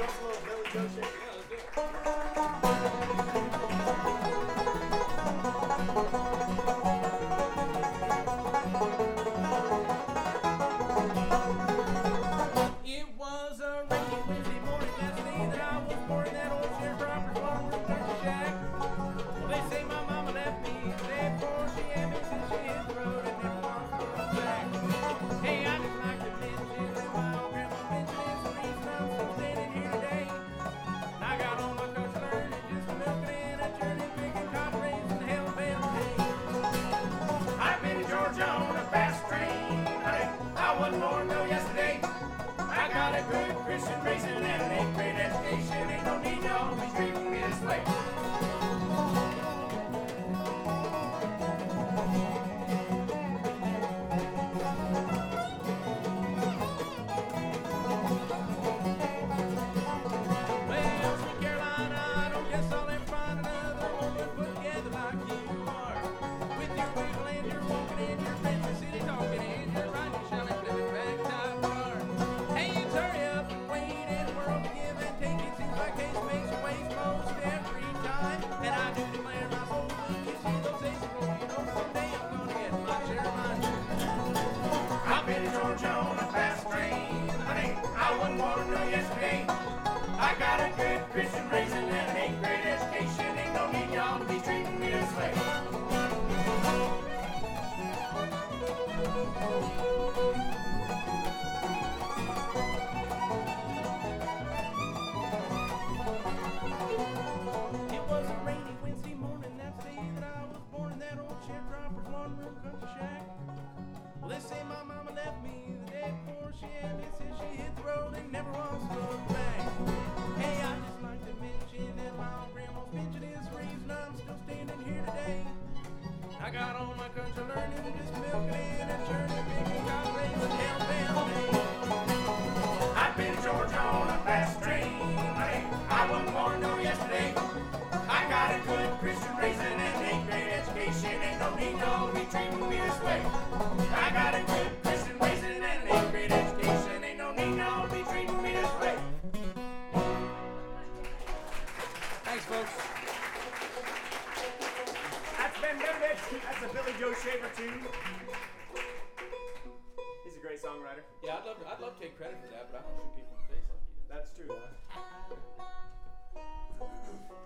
Buffalo Billy Joe Shaver. Yeah, let's do it. It was a rainy Wednesday morning last day that I was born in that old sharecropper's farm with a shack. Well, they say my mama left me the day before she had me since she hit the road and never wants to go back. Hey, I just like to mention that my old grandma mentioned is the reason I'm still standing here today. And I got all my country learning just milking and a journey picking cotton raisins and hell bale hay. I've been to Georgia on a fast train, honey. I wasn't born till yesterday. I got a good Christian raising and an 8th grade education. Ain't no need y'all be treating me this way. Well, sweet Carolina, I don't guess I'll ever find another woman put together like you are. With your wiggle and your walking and your friendly city talking and your riding your shell and flipping ragtime car. Hey, you hurry up and wait and the world to give and take. It seems like case makes you waste most every time. And I do declare my soul when you see those aces roll. You know someday I'm gonna get my share of mine. I've been to Georgia on a fast train, honey. I wasn't born till yesterday. I got a good Christian raising and an 8th grade education. Ain't no need y'all to be treating me this way. It was a rainy Wednesday morning, that's the day that I was born in that old sharecropper's lawn room country shack. Well, they say my mama left me the day before she had me since she hit the road and never wants to look back. Hey, I just like to mention that my old grandma's pension is the reason I'm still standing here today. I got all my country learning and just milking in and churning, picking cotton raisins, hell bale hay. I've been to Georgia on a fast train, honey. I wasn't born till yesterday. I got a good Christian raising and an 8th grade education. Ain't no need y'all to be treating me this way. I got a good Christian raising and an 8th grade education. Ain't no need y'all to be treating me this way. Thanks, folks. That's Ben Bendit. That's a Billy Joe Shaver tune. He's a great songwriter. Yeah, I'd love to take credit for that, but I don't shoot people in the face like he does. That's true, huh?